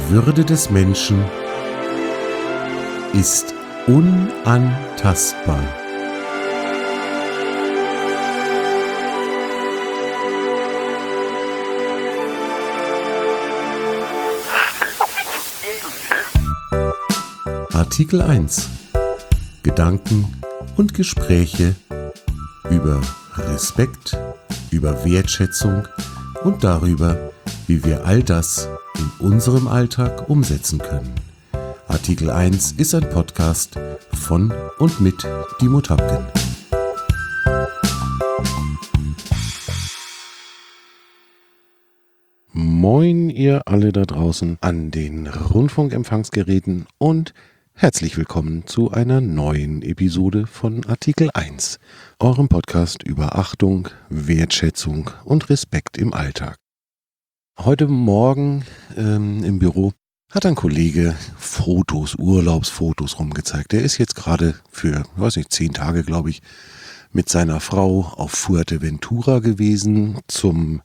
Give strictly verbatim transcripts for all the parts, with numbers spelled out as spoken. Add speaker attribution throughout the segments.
Speaker 1: Würde des Menschen ist unantastbar. Artikel eins. Gedanken und Gespräche über Respekt, über Wertschätzung und darüber, wie wir all das in unserem Alltag umsetzen können. Artikel eins ist ein Podcast von und mit Dimo Tapken. Moin ihr alle da draußen an den Rundfunkempfangsgeräten und herzlich willkommen zu einer neuen Episode von Artikel eins, eurem Podcast über Achtung, Wertschätzung und Respekt im Alltag. Heute Morgen ähm, im Büro hat ein Kollege Fotos, Urlaubsfotos rumgezeigt. Der ist jetzt gerade für, weiß nicht, zehn Tage, glaube ich, mit seiner Frau auf Fuerteventura gewesen zum,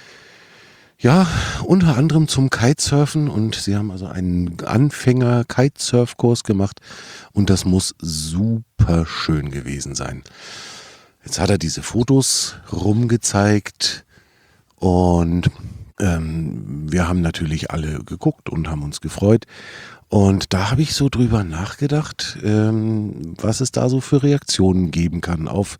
Speaker 1: ja, unter anderem zum Kitesurfen, und sie haben also einen Anfänger-Kitesurf-Kurs gemacht und das muss super schön gewesen sein. Jetzt hat er diese Fotos rumgezeigt und ähm, wir haben natürlich alle geguckt und haben uns gefreut. Und da habe ich so drüber nachgedacht, ähm, was es da so für Reaktionen geben kann auf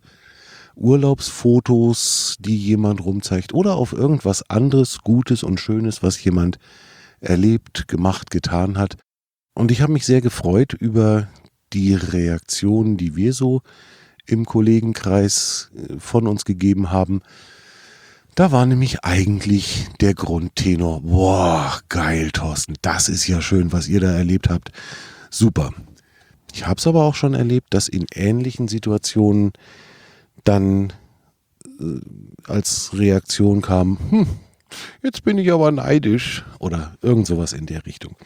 Speaker 1: Urlaubsfotos, die jemand rumzeigt, oder auf irgendwas anderes Gutes und Schönes, was jemand erlebt, gemacht, getan hat. Und ich habe mich sehr gefreut über die Reaktionen, die wir so im Kollegenkreis von uns gegeben haben. Da war nämlich eigentlich der Grundtenor: Boah, geil, Thorsten, das ist ja schön, was ihr da erlebt habt. Super. Ich habe es aber auch schon erlebt, dass in ähnlichen Situationen dann äh, als Reaktion kam, hm, jetzt bin ich aber neidisch oder irgend sowas in der Richtung.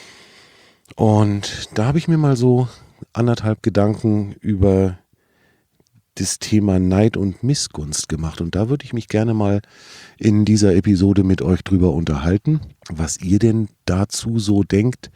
Speaker 1: Und da habe ich mir mal so anderthalb Gedanken über das Thema Neid und Missgunst gemacht. Und da würde ich mich gerne mal in dieser Episode mit euch drüber unterhalten, was ihr denn dazu so denkt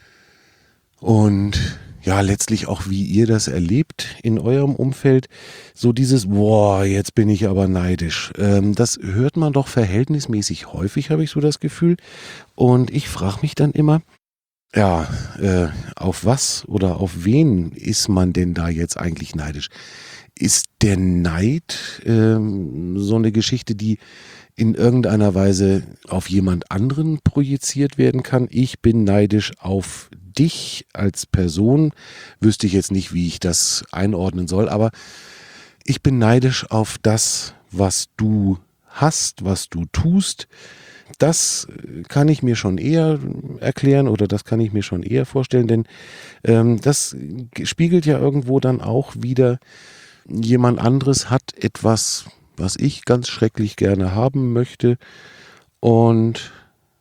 Speaker 1: und ja, letztlich auch, wie ihr das erlebt in eurem Umfeld. So dieses, boah, jetzt bin ich aber neidisch. Ähm, das hört man doch verhältnismäßig häufig, habe ich so das Gefühl. Und ich frage mich dann immer, ja, äh, auf was oder auf wen ist man denn da jetzt eigentlich neidisch? Ist der Neid ähm, so eine Geschichte, die in irgendeiner Weise auf jemand anderen projiziert werden kann? Ich bin neidisch auf dich als Person, wüsste ich jetzt nicht, wie ich das einordnen soll, aber ich bin neidisch auf das, was du hast, was du tust. Das kann ich mir schon eher erklären oder das kann ich mir schon eher vorstellen, denn ähm, das spiegelt ja irgendwo dann auch wieder, jemand anderes hat etwas, was ich ganz schrecklich gerne haben möchte, und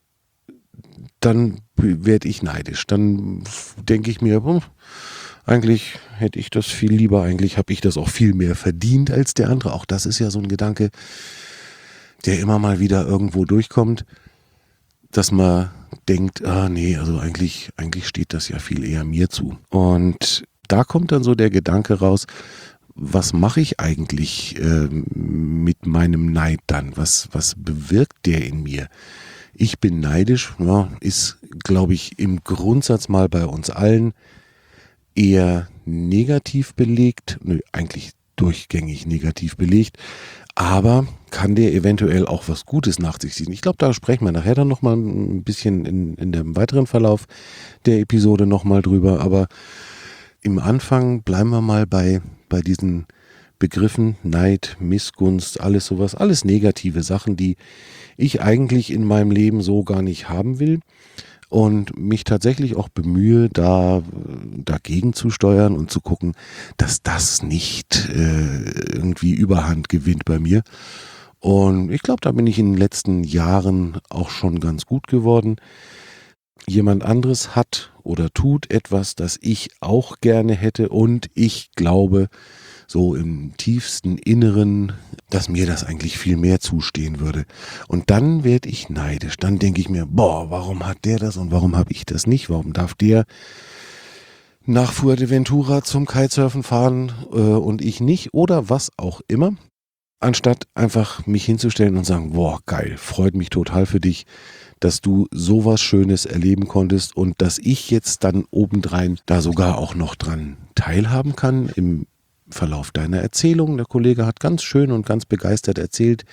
Speaker 1: dann werde ich neidisch. Dann denke ich mir, hm, eigentlich hätte ich das viel lieber, eigentlich habe ich das auch viel mehr verdient als der andere. Auch das ist ja so ein Gedanke, der immer mal wieder irgendwo durchkommt, dass man denkt, ah nee, also eigentlich, eigentlich steht das ja viel eher mir zu. Und da kommt dann so der Gedanke raus, was mache ich eigentlich äh, mit meinem Neid dann? Was, was bewirkt der in mir? Ich bin neidisch, ja, ist, glaube ich, im Grundsatz mal bei uns allen eher negativ belegt, nö, eigentlich durchgängig negativ belegt, aber kann der eventuell auch was Gutes nach sich ziehen. Ich glaube, da sprechen wir nachher dann nochmal ein bisschen in, in dem weiteren Verlauf der Episode nochmal drüber, aber im Anfang bleiben wir mal bei, bei diesen Begriffen Neid, Missgunst, alles sowas, alles negative Sachen, die ich eigentlich in meinem Leben so gar nicht haben will und mich tatsächlich auch bemühe, da dagegen zu steuern und zu gucken, dass das nicht äh, irgendwie Überhand gewinnt bei mir. Und ich glaube, da bin ich in den letzten Jahren auch schon ganz gut geworden. Jemand anderes hat oder tut etwas, das ich auch gerne hätte, und ich glaube, so im tiefsten Inneren, dass mir das eigentlich viel mehr zustehen würde. Und dann werde ich neidisch. Dann denke ich mir, boah, warum hat der das und warum habe ich das nicht? Warum darf der nach Fuerteventura zum Kitesurfen fahren äh, und ich nicht? Oder was auch immer. Anstatt einfach mich hinzustellen und sagen, boah, geil, freut mich total für dich, dass du sowas Schönes erleben konntest und dass ich jetzt dann obendrein da sogar auch noch dran teilhaben kann im Verlauf deiner Erzählung. Der Kollege hat ganz schön und ganz begeistert erzählt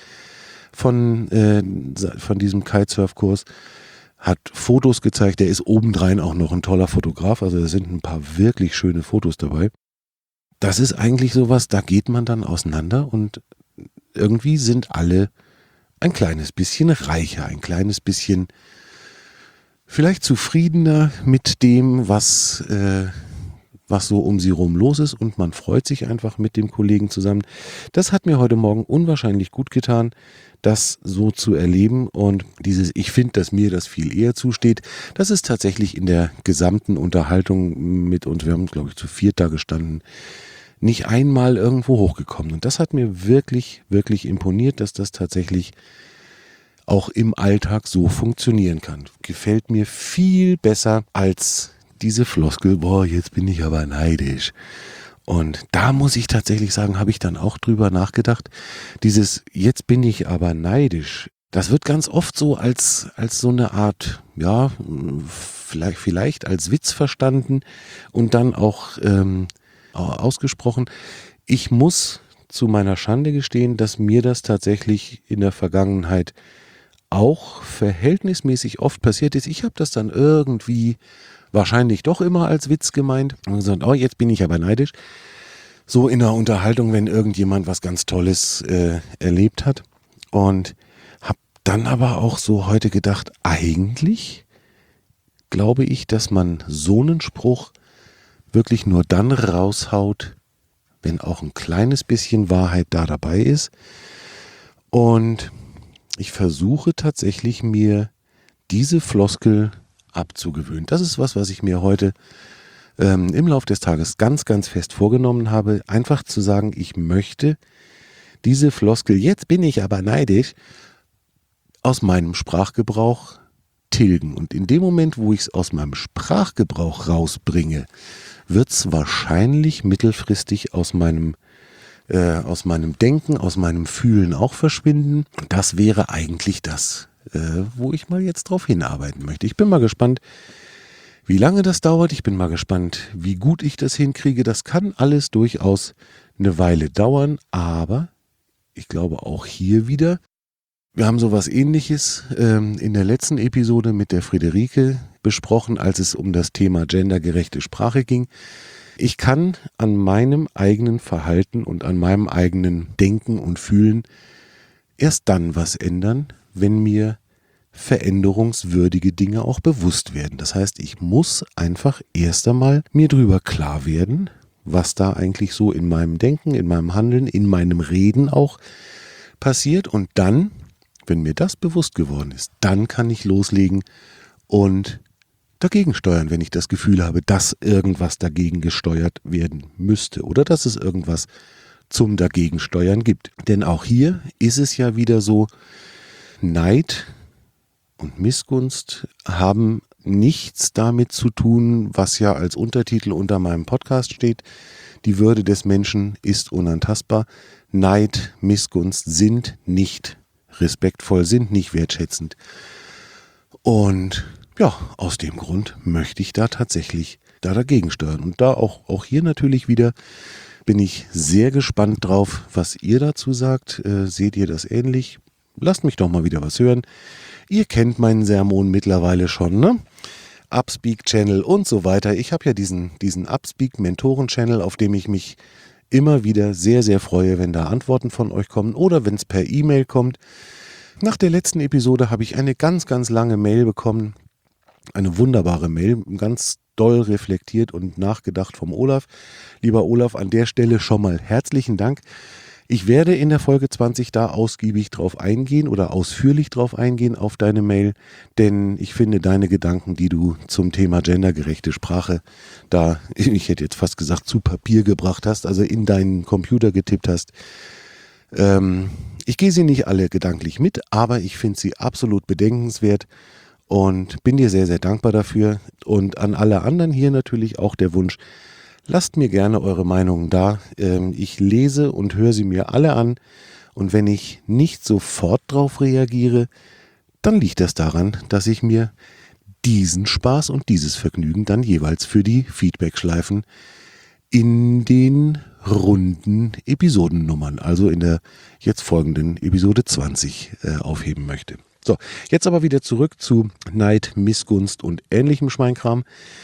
Speaker 1: von, äh, von diesem Kitesurf-Kurs, hat Fotos gezeigt, der ist obendrein auch noch ein toller Fotograf, also da sind ein paar wirklich schöne Fotos dabei. Das ist eigentlich sowas, da geht man dann auseinander und irgendwie sind alle ein kleines bisschen reicher, ein kleines bisschen vielleicht zufriedener mit dem, was, äh, was so um sie rum los ist und man freut sich einfach mit dem Kollegen zusammen. Das hat mir heute Morgen unwahrscheinlich gut getan, das so zu erleben und dieses, ich finde, dass mir das viel eher zusteht, das ist tatsächlich in der gesamten Unterhaltung mit uns, wir haben glaube ich zu viert da gestanden, nicht einmal irgendwo hochgekommen. Und das hat mir wirklich, wirklich imponiert, dass das tatsächlich auch im Alltag so funktionieren kann. Gefällt mir viel besser als diese Floskel, boah, jetzt bin ich aber neidisch. Und da muss ich tatsächlich sagen, habe ich dann auch drüber nachgedacht, dieses jetzt bin ich aber neidisch, das wird ganz oft so als, als so eine Art, ja, vielleicht, vielleicht als Witz verstanden und dann auch ähm, ausgesprochen. Ich muss zu meiner Schande gestehen, dass mir das tatsächlich in der Vergangenheit auch verhältnismäßig oft passiert ist. Ich habe das dann irgendwie wahrscheinlich doch immer als Witz gemeint und gesagt, oh, jetzt bin ich aber neidisch. So in der Unterhaltung, wenn irgendjemand was ganz Tolles äh, erlebt hat. Und habe dann aber auch so heute gedacht, eigentlich glaube ich, dass man so einen Spruch wirklich nur dann raushaut, wenn auch ein kleines bisschen Wahrheit da dabei ist. Und ich versuche tatsächlich mir diese Floskel abzugewöhnen. Das ist was, was ich mir heute ähm, im Laufe des Tages ganz, ganz fest vorgenommen habe. Einfach zu sagen, ich möchte diese Floskel, jetzt bin ich aber neidisch, aus meinem Sprachgebrauch tilgen. Und in dem Moment, wo ich es aus meinem Sprachgebrauch rausbringe, wird es wahrscheinlich mittelfristig aus meinem, äh, aus meinem Denken, aus meinem Fühlen auch verschwinden. Das wäre eigentlich das, äh, wo ich mal jetzt drauf hinarbeiten möchte. Ich bin mal gespannt, wie lange das dauert. Ich bin mal gespannt, wie gut ich das hinkriege. Das kann alles durchaus eine Weile dauern, aber ich glaube auch hier wieder, wir haben sowas Ähnliches ähm, in der letzten Episode mit der Friederike besprochen, als es um das Thema gendergerechte Sprache ging. Ich kann an meinem eigenen Verhalten und an meinem eigenen Denken und Fühlen erst dann was ändern, wenn mir veränderungswürdige Dinge auch bewusst werden. Das heißt, ich muss einfach erst einmal mir drüber klar werden, was da eigentlich so in meinem Denken, in meinem Handeln, in meinem Reden auch passiert und dann, wenn mir das bewusst geworden ist, dann kann ich loslegen und dagegen steuern, wenn ich das Gefühl habe, dass irgendwas dagegen gesteuert werden müsste oder dass es irgendwas zum Dagegensteuern gibt. Denn auch hier ist es ja wieder so, Neid und Missgunst haben nichts damit zu tun, was ja als Untertitel unter meinem Podcast steht. Die Würde des Menschen ist unantastbar. Neid, Missgunst sind nicht respektvoll, sind nicht wertschätzend. Und ja, aus dem Grund möchte ich da tatsächlich da dagegen steuern. Und da auch, auch hier natürlich wieder bin ich sehr gespannt drauf, was ihr dazu sagt. Äh, seht ihr das ähnlich? Lasst mich doch mal wieder was hören. Ihr kennt meinen Sermon mittlerweile schon, ne? Upspeak-Channel und so weiter. Ich habe ja diesen, diesen Upspeak-Mentoren-Channel, auf dem ich mich immer wieder sehr, sehr freue, wenn da Antworten von euch kommen oder wenn es per E-Mail kommt. Nach der letzten Episode habe ich eine ganz, ganz lange Mail bekommen. Eine wunderbare Mail, ganz doll reflektiert und nachgedacht vom Olaf. Lieber Olaf, an der Stelle schon mal herzlichen Dank. Ich werde in der Folge zwanzig da ausgiebig drauf eingehen oder ausführlich drauf eingehen auf deine Mail, denn ich finde deine Gedanken, die du zum Thema gendergerechte Sprache da, ich hätte jetzt fast gesagt, zu Papier gebracht hast, also in deinen Computer getippt hast. Ähm, ich gehe sie nicht alle gedanklich mit, aber ich finde sie absolut bedenkenswert und bin dir sehr, sehr dankbar dafür. Und an alle anderen hier natürlich auch der Wunsch, lasst mir gerne eure Meinungen da. Ähm, ich lese und höre sie mir alle an. Und wenn ich nicht sofort drauf reagiere, dann liegt das daran, dass ich mir diesen Spaß und dieses Vergnügen dann jeweils für die Feedback-Schleifen in den runden Episodennummern, also in der jetzt folgenden Episode zwanzig, äh, aufheben möchte. So, jetzt aber wieder zurück zu Neid, Missgunst und ähnlichem Schweinkram.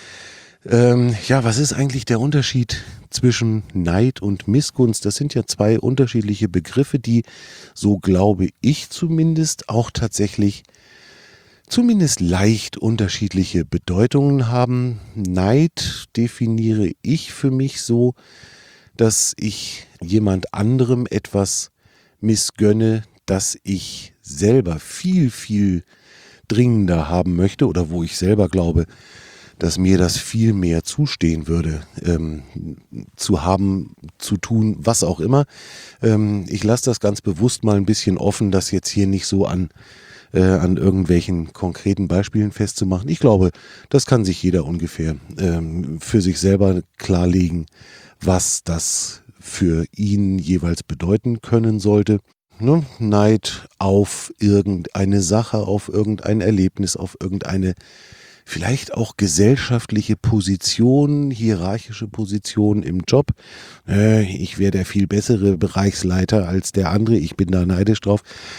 Speaker 1: Ähm, ja, was ist eigentlich der Unterschied zwischen Neid und Missgunst? Das sind ja zwei unterschiedliche Begriffe, die, so glaube ich zumindest, auch tatsächlich zumindest leicht unterschiedliche Bedeutungen haben. Neid definiere ich für mich so, dass ich jemand anderem etwas missgönne, das ich selber viel, viel dringender haben möchte oder wo ich selber glaube, dass mir das viel mehr zustehen würde, ähm, zu haben, zu tun, was auch immer. Ähm, ich lasse das ganz bewusst mal ein bisschen offen, das jetzt hier nicht so an, äh, an irgendwelchen konkreten Beispielen festzumachen. Ich glaube, das kann sich jeder ungefähr ähm, für sich selber klarlegen, was das für ihn jeweils bedeuten können sollte. Ne? Neid auf irgendeine Sache, auf irgendein Erlebnis, auf irgendeine vielleicht auch gesellschaftliche Position, hierarchische Position im Job. Äh, ich wäre der viel bessere Bereichsleiter als der andere, ich bin da neidisch drauf.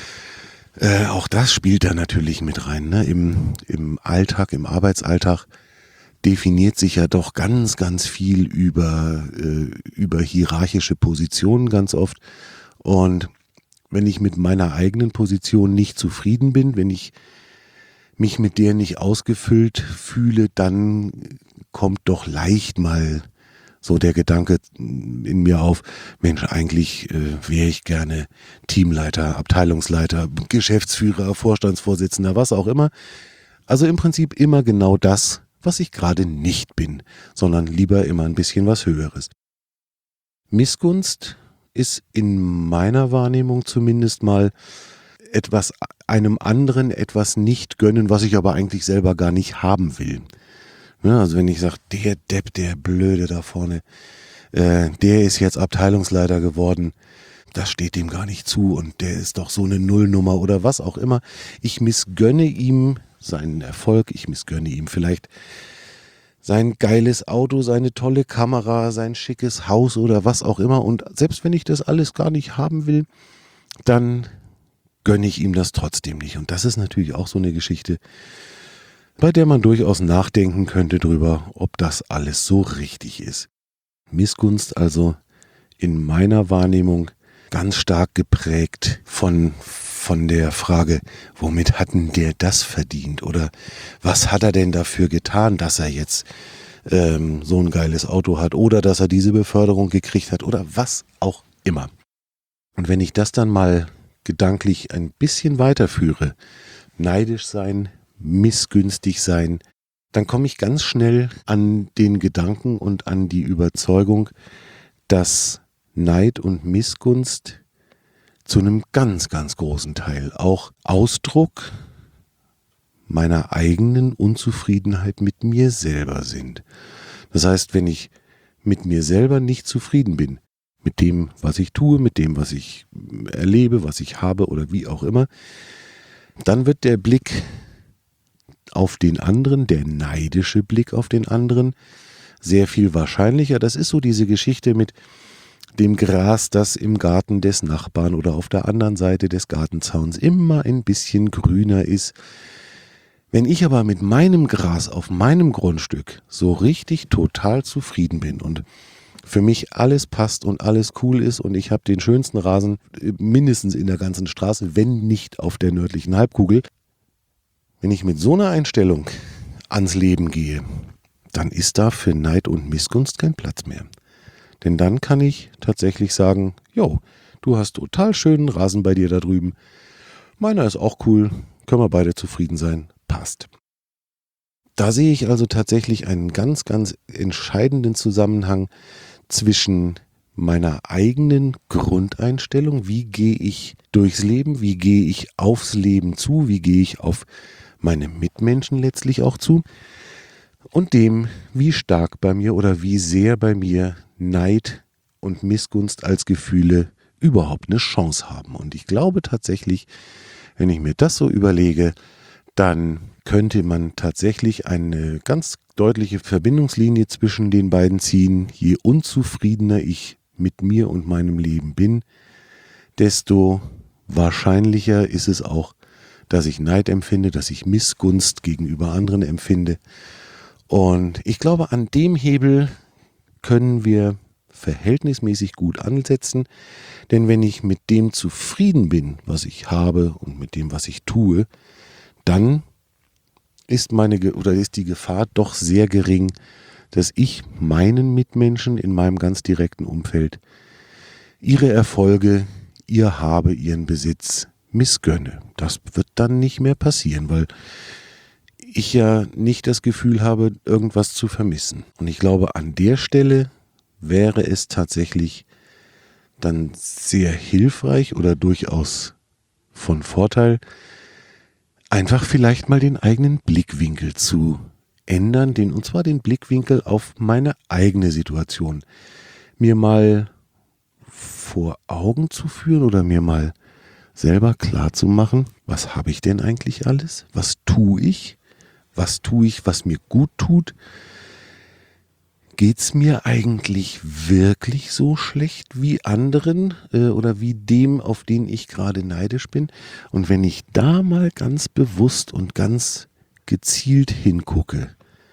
Speaker 1: Äh, auch das spielt da natürlich mit rein. Ne? Im, im Alltag, im Arbeitsalltag definiert sich ja doch ganz, ganz viel über, äh, über hierarchische Positionen ganz oft. Und wenn ich mit meiner eigenen Position nicht zufrieden bin, wenn ich mich mit der nicht ausgefüllt fühle, dann kommt doch leicht mal so der Gedanke in mir auf, Mensch, eigentlich äh, wäre ich gerne Teamleiter, Abteilungsleiter, Geschäftsführer, Vorstandsvorsitzender, was auch immer. Also im Prinzip immer genau das, was ich gerade nicht bin, sondern lieber immer ein bisschen was Höheres. Missgunst ist in meiner Wahrnehmung zumindest mal etwas einem anderen etwas nicht gönnen, was ich aber eigentlich selber gar nicht haben will. Ja, also wenn ich sage, der Depp, der Blöde da vorne, äh, der ist jetzt Abteilungsleiter geworden, das steht dem gar nicht zu und der ist doch so eine Nullnummer oder was auch immer. Ich missgönne ihm seinen Erfolg, ich missgönne ihm vielleicht sein geiles Auto, seine tolle Kamera, sein schickes Haus oder was auch immer. Und selbst wenn ich das alles gar nicht haben will, dann gönne ich ihm das trotzdem nicht. Und das ist natürlich auch so eine Geschichte, bei der man durchaus nachdenken könnte drüber, ob das alles so richtig ist. Missgunst also in meiner Wahrnehmung ganz stark geprägt von, von der Frage, womit hat denn der das verdient? Oder was hat er denn dafür getan, dass er jetzt ähm, so ein geiles Auto hat oder dass er diese Beförderung gekriegt hat oder was auch immer. Und wenn ich das dann mal gedanklich ein bisschen weiterführe, neidisch sein, missgünstig sein, dann komme ich ganz schnell an den Gedanken und an die Überzeugung, dass Neid und Missgunst zu einem ganz, ganz großen Teil auch Ausdruck meiner eigenen Unzufriedenheit mit mir selber sind. Das heißt, wenn ich mit mir selber nicht zufrieden bin, mit dem, was ich tue, mit dem, was ich erlebe, was ich habe oder wie auch immer, dann wird der Blick auf den anderen, der neidische Blick auf den anderen, sehr viel wahrscheinlicher. Das ist so diese Geschichte mit dem Gras, das im Garten des Nachbarn oder auf der anderen Seite des Gartenzauns immer ein bisschen grüner ist. Wenn ich aber mit meinem Gras auf meinem Grundstück so richtig total zufrieden bin und für mich alles passt und alles cool ist und ich habe den schönsten Rasen mindestens in der ganzen Straße, wenn nicht auf der nördlichen Halbkugel. Wenn ich mit so einer Einstellung ans Leben gehe, dann ist da für Neid und Missgunst kein Platz mehr. Denn dann kann ich tatsächlich sagen, jo, du hast total schönen Rasen bei dir da drüben. Meiner ist auch cool, können wir beide zufrieden sein, passt. Da sehe ich also tatsächlich einen ganz, ganz entscheidenden Zusammenhang zwischen meiner eigenen Grundeinstellung, wie gehe ich durchs Leben, wie gehe ich aufs Leben zu, wie gehe ich auf meine Mitmenschen letztlich auch zu, und dem, wie stark bei mir oder wie sehr bei mir Neid und Missgunst als Gefühle überhaupt eine Chance haben. Und ich glaube tatsächlich, wenn ich mir das so überlege, dann könnte man tatsächlich eine ganz deutliche Verbindungslinie zwischen den beiden ziehen. Je unzufriedener ich mit mir und meinem Leben bin, desto wahrscheinlicher ist es auch, dass ich Neid empfinde, dass ich Missgunst gegenüber anderen empfinde. Und ich glaube, an dem Hebel können wir verhältnismäßig gut ansetzen, denn wenn ich mit dem zufrieden bin, was ich habe und mit dem, was ich tue, dann ist meine oder ist die Gefahr doch sehr gering, dass ich meinen Mitmenschen in meinem ganz direkten Umfeld ihre Erfolge, ihr Habe, ihren Besitz missgönne. Das wird dann nicht mehr passieren, weil ich ja nicht das Gefühl habe, irgendwas zu vermissen. Und ich glaube, an der Stelle wäre es tatsächlich dann sehr hilfreich oder durchaus von Vorteil, einfach vielleicht mal den eigenen Blickwinkel zu ändern, den, und zwar den Blickwinkel auf meine eigene Situation. Mir mal vor Augen zu führen oder mir mal selber klar zu machen, was habe ich denn eigentlich alles? Was tue ich? Was tue ich, was mir gut tut? Geht's mir eigentlich wirklich so schlecht wie anderen äh, oder wie dem, auf den ich gerade neidisch bin? Und wenn ich da mal ganz bewusst und ganz gezielt hingucke,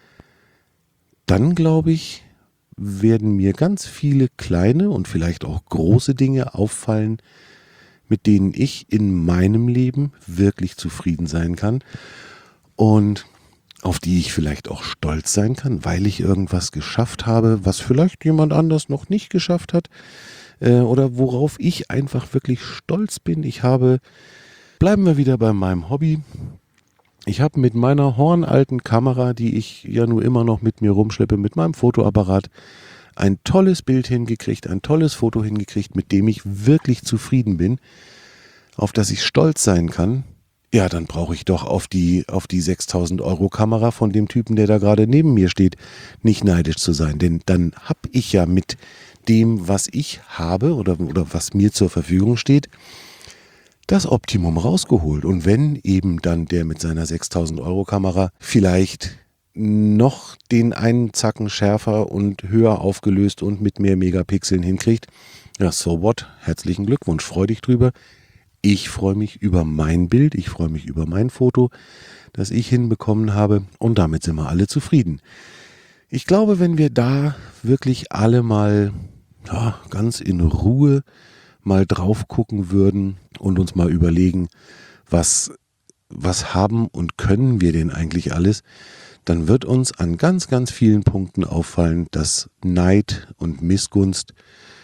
Speaker 1: dann glaube ich, werden mir ganz viele kleine und vielleicht auch große Dinge auffallen, mit denen ich in meinem Leben wirklich zufrieden sein kann und auf die ich vielleicht auch stolz sein kann, weil ich irgendwas geschafft habe, was vielleicht jemand anders noch nicht geschafft hat, äh, oder worauf ich einfach wirklich stolz bin. Ich habe, bleiben wir wieder bei meinem Hobby, ich habe mit meiner hornalten Kamera, die ich ja nur immer noch mit mir rumschleppe, mit meinem Fotoapparat, ein tolles Bild hingekriegt, ein tolles Foto hingekriegt, mit dem ich wirklich zufrieden bin, auf das ich stolz sein kann. Ja, dann brauche ich doch auf die, auf die sechstausend Euro Kamera von dem Typen, der da gerade neben mir steht, nicht neidisch zu sein. Denn dann habe ich ja mit dem, was ich habe oder, oder was mir zur Verfügung steht, das Optimum rausgeholt. Und wenn eben dann der mit seiner sechstausend Euro Kamera vielleicht noch den einen Zacken schärfer und höher aufgelöst und mit mehr Megapixeln hinkriegt, ja, so what? Herzlichen Glückwunsch, freu dich drüber. Ich freue mich über mein Bild, ich freue mich über mein Foto, das ich hinbekommen habe, und damit sind wir alle zufrieden. Ich glaube, wenn wir da wirklich alle mal ja, ganz in Ruhe mal drauf gucken würden und uns mal überlegen, was, was haben und können wir denn eigentlich alles, dann wird uns an ganz, ganz vielen Punkten auffallen, dass Neid und Missgunst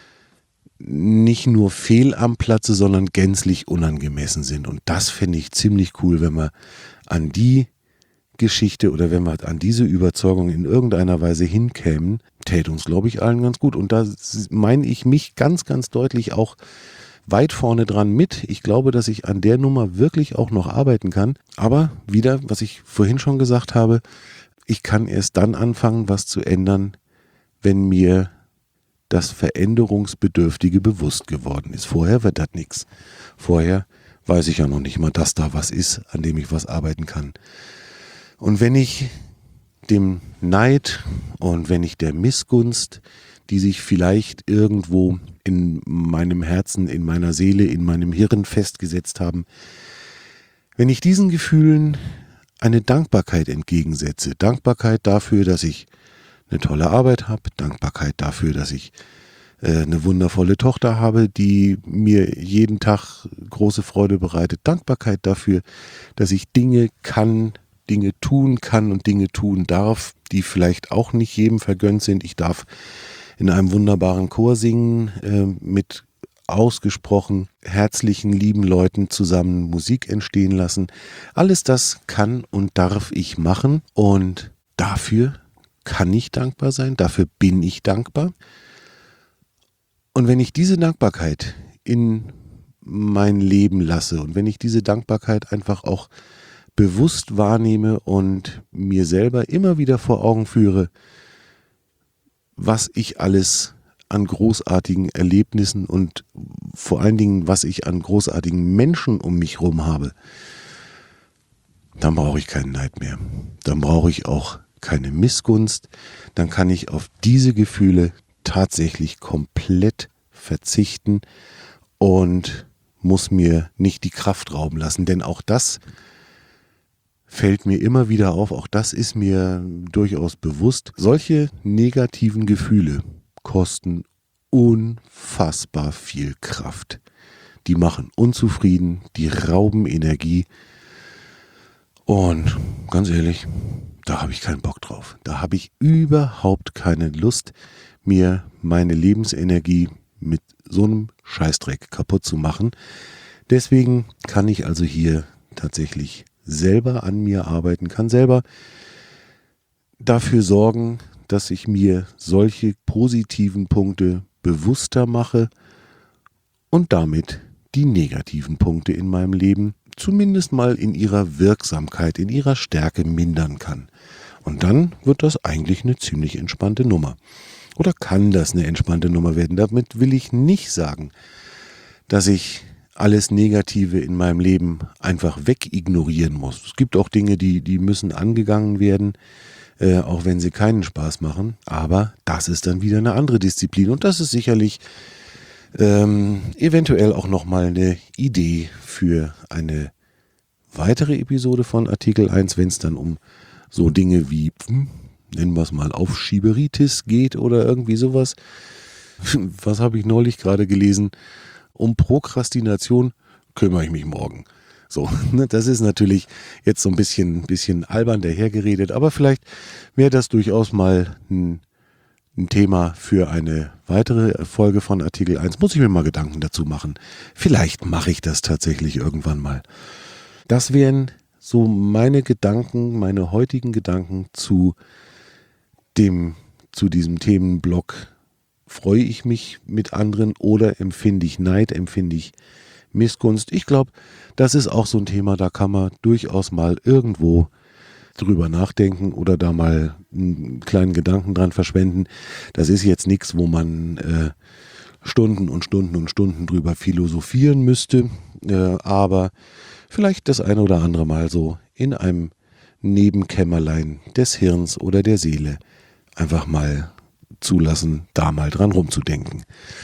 Speaker 1: nicht nur fehl am Platze, sondern gänzlich unangemessen sind. Und das fände ich ziemlich cool, wenn wir an die Geschichte oder wenn wir an diese Überzeugung in irgendeiner Weise hinkämen, täte uns, glaube ich, allen ganz gut. Und da meine ich mich ganz, ganz deutlich auch weit vorne dran mit. Ich glaube, dass ich an der Nummer wirklich auch noch arbeiten kann. Aber wieder, was ich vorhin schon gesagt habe, ich kann erst dann anfangen, was zu ändern, wenn mir das Veränderungsbedürftige bewusst geworden ist. Vorher wird das nichts. Vorher weiß ich ja noch nicht mal, dass da was ist, an dem ich was arbeiten kann. Und wenn ich dem Neid und wenn ich der Missgunst, die sich vielleicht irgendwo in meinem Herzen, in meiner Seele, in meinem Hirn festgesetzt haben, wenn ich diesen Gefühlen eine Dankbarkeit entgegensetze, Dankbarkeit dafür, dass ich eine tolle Arbeit habe, Dankbarkeit dafür, dass ich äh, eine wundervolle Tochter habe, die mir jeden Tag große Freude bereitet, Dankbarkeit dafür, dass ich Dinge kann, Dinge tun kann und Dinge tun darf, die vielleicht auch nicht jedem vergönnt sind. Ich darf in einem wunderbaren Chor singen, äh, mit ausgesprochen herzlichen, lieben Leuten zusammen Musik entstehen lassen. Alles das kann und darf ich machen und dafür kann ich dankbar sein, dafür bin ich dankbar. Und wenn ich diese Dankbarkeit in mein Leben lasse und wenn ich diese Dankbarkeit einfach auch bewusst wahrnehme und mir selber immer wieder vor Augen führe, was ich alles an großartigen Erlebnissen und vor allen Dingen, was ich an großartigen Menschen um mich herum habe, dann brauche ich keinen Neid mehr. Dann brauche ich auch keine Missgunst. Dann kann ich auf diese Gefühle tatsächlich komplett verzichten und muss mir nicht die Kraft rauben lassen. Denn auch das fällt mir immer wieder auf, auch das ist mir durchaus bewusst. Solche negativen Gefühle kosten unfassbar viel Kraft. Die machen unzufrieden, die rauben Energie. Und ganz ehrlich, da habe ich keinen Bock drauf. Da habe ich überhaupt keine Lust, mir meine Lebensenergie mit so einem Scheißdreck kaputt zu machen. Deswegen kann ich also hier tatsächlich selber an mir arbeiten, kann selber dafür sorgen, dass ich mir solche positiven Punkte bewusster mache und damit die negativen Punkte in meinem Leben zumindest mal in ihrer Wirksamkeit, in ihrer Stärke mindern kann. Und dann wird das eigentlich eine ziemlich entspannte Nummer. Oder kann das eine entspannte Nummer werden? Damit will ich nicht sagen, dass ich alles Negative in meinem Leben einfach wegignorieren muss. Es gibt auch Dinge, die, die müssen angegangen werden, äh, auch wenn sie keinen Spaß machen. Aber das ist dann wieder eine andere Disziplin. Und das ist sicherlich ähm, eventuell auch nochmal eine Idee für eine weitere Episode von Artikel eins, wenn es dann um so Dinge wie, hm, nennen wir es mal, Aufschieberitis geht oder irgendwie sowas. Was habe ich neulich gerade gelesen? Um Prokrastination kümmere ich mich morgen. So, ne, das ist natürlich jetzt so ein bisschen, bisschen albern dahergeredet, aber vielleicht wäre das durchaus mal ein, ein Thema für eine weitere Folge von Artikel eins. Muss ich mir mal Gedanken dazu machen. Vielleicht mache ich das tatsächlich irgendwann mal. Das wären so meine Gedanken, meine heutigen Gedanken zu dem, zu diesem Themenblock. Freue ich mich mit anderen oder empfinde ich Neid, empfinde ich Missgunst? Ich glaube, das ist auch so ein Thema, da kann man durchaus mal irgendwo drüber nachdenken oder da mal einen kleinen Gedanken dran verschwenden. Das ist jetzt nichts, wo man äh, Stunden und Stunden und Stunden drüber philosophieren müsste, äh, aber vielleicht das eine oder andere Mal so in einem Nebenkämmerlein des Hirns oder der Seele einfach mal zulassen, da mal dran rumzudenken.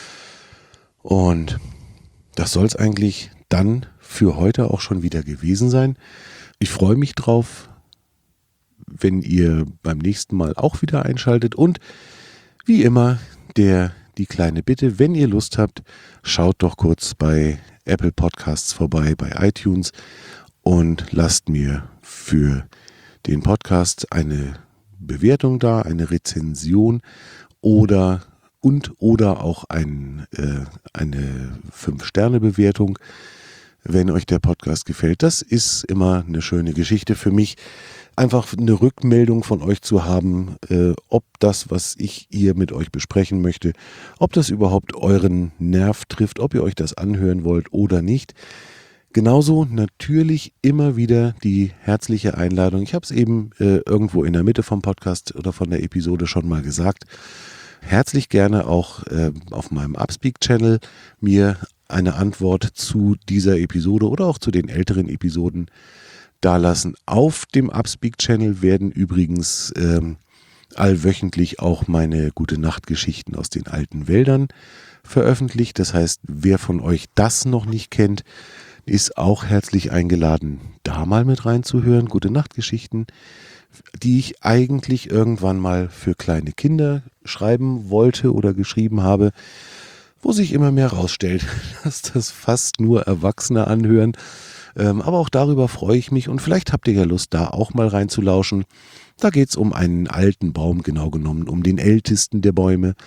Speaker 1: Und das soll es eigentlich dann für heute auch schon wieder gewesen sein. Ich freue mich drauf, wenn ihr beim nächsten Mal auch wieder einschaltet. Und wie immer, der, die kleine Bitte, wenn ihr Lust habt, schaut doch kurz bei Apple Podcasts vorbei, bei iTunes und lasst mir für den Podcast eine Bewertung da, eine Rezension oder und oder auch ein, äh, eine fünf Sterne Bewertung, wenn euch der Podcast gefällt. Das ist immer eine schöne Geschichte für mich, einfach eine Rückmeldung von euch zu haben, äh, ob das, was ich hier mit euch besprechen möchte, ob das überhaupt euren Nerv trifft, ob ihr euch das anhören wollt oder nicht. Genauso natürlich immer wieder die herzliche Einladung. Ich habe es eben äh, irgendwo in der Mitte vom Podcast oder von der Episode schon mal gesagt. Herzlich gerne auch äh, auf meinem Upspeak-Channel mir eine Antwort zu dieser Episode oder auch zu den älteren Episoden dalassen. Auf dem Upspeak-Channel werden übrigens ähm, allwöchentlich auch meine Gute-Nacht-Geschichten aus den alten Wäldern veröffentlicht. Das heißt, wer von euch das noch nicht kennt, ist auch herzlich eingeladen, da mal mit reinzuhören. Gute-Nacht-Geschichten, die ich eigentlich irgendwann mal für kleine Kinder schreiben wollte oder geschrieben habe, wo sich immer mehr rausstellt, dass das fast nur Erwachsene anhören. Ähm, aber auch darüber freue ich mich und vielleicht habt ihr ja Lust, da auch mal reinzulauschen. Da geht es um einen alten Baum, genau genommen um den ältesten der Bäume.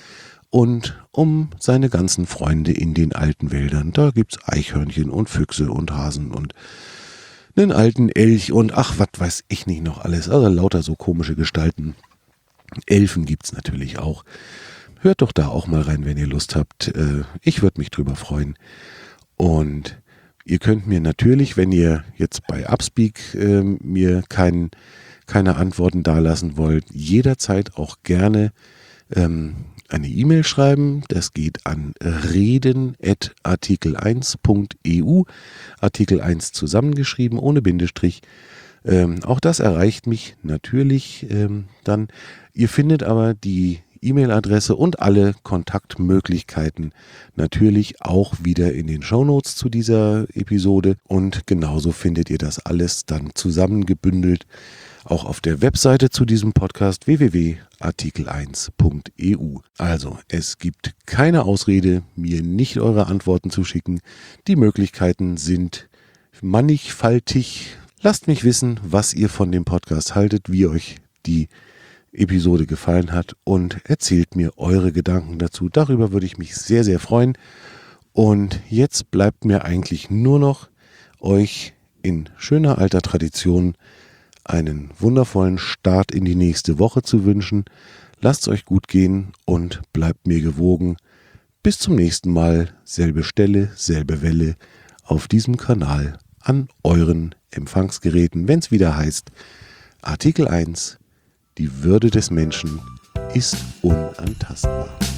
Speaker 1: und um seine ganzen Freunde in den alten Wäldern. Da gibt's Eichhörnchen und Füchse und Hasen und einen alten Elch und ach, was weiß ich nicht noch alles. Also lauter so komische Gestalten. Elfen gibt's natürlich auch. Hört doch da auch mal rein, wenn ihr Lust habt. Ich würde mich drüber freuen. Und ihr könnt mir natürlich, wenn ihr jetzt bei Upspeak äh, mir kein, keine Antworten dalassen wollt, jederzeit auch gerne ähm, eine E-Mail schreiben. Das geht an reden at artikel eins punkt e u, Artikel eins zusammengeschrieben, ohne Bindestrich. Ähm, auch das erreicht mich natürlich ähm, dann. Ihr findet aber die E-Mail-Adresse und alle Kontaktmöglichkeiten natürlich auch wieder in den Shownotes zu dieser Episode. Und genauso findet ihr das alles dann zusammengebündelt auch auf der Webseite zu diesem Podcast w w w punkt artikel eins punkt e u. Also, es gibt keine Ausrede, mir nicht eure Antworten zu schicken. Die Möglichkeiten sind mannigfaltig. Lasst mich wissen, was ihr von dem Podcast haltet, wie euch die Episode gefallen hat und erzählt mir eure Gedanken dazu. Darüber würde ich mich sehr, sehr freuen. Und jetzt bleibt mir eigentlich nur noch, euch in schöner alter Tradition einen wundervollen Start in die nächste Woche zu wünschen. Lasst es euch gut gehen und bleibt mir gewogen. Bis zum nächsten Mal, selbe Stelle, selbe Welle auf diesem Kanal an euren Empfangsgeräten, wenn es wieder heißt Artikel eins, die Würde des Menschen ist unantastbar.